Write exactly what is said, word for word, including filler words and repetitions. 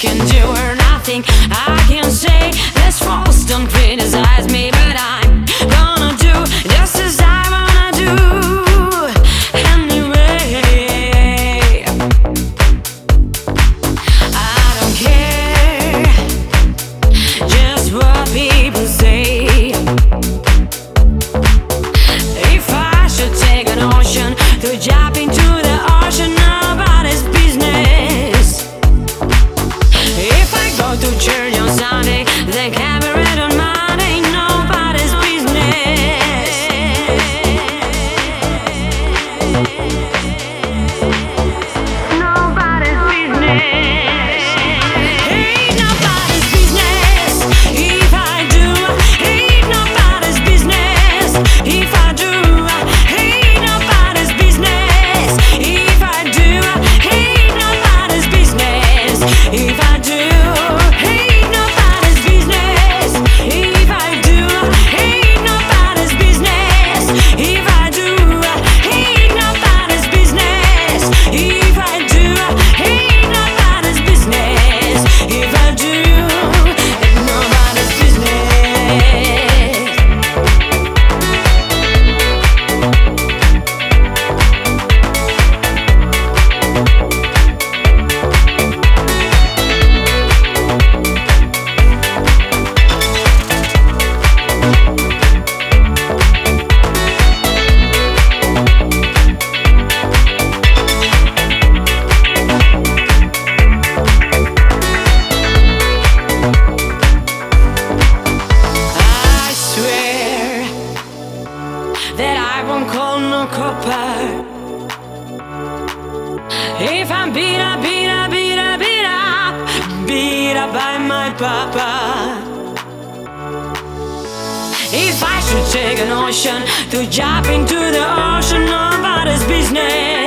can do or nothing I can say. This false, don't criticize me, but I'm gonna do just as I wanna do anyway. I don't care just what people say. If I should take an ocean to jump into the ocean, nobody's business. If I go to church on Sunday, they can't be read on Monday, nobody's business. Nobody's business. Ain't nobody's business. If I do, ain't nobody's business. If I do, ain't nobody's business. If I do, ain't nobody's business. If I do, ain't nobody's business. If I do, ain't nobody's business. If I do, ain't nobody's business. If I do, ain't nobody's business. If I do, ain't nobody's business. I swear that I won't call no copper. If I'm beat up, beat up, beat up, beat up, beat up by my papa. If I should take an ocean to jump into the ocean, nobody's business.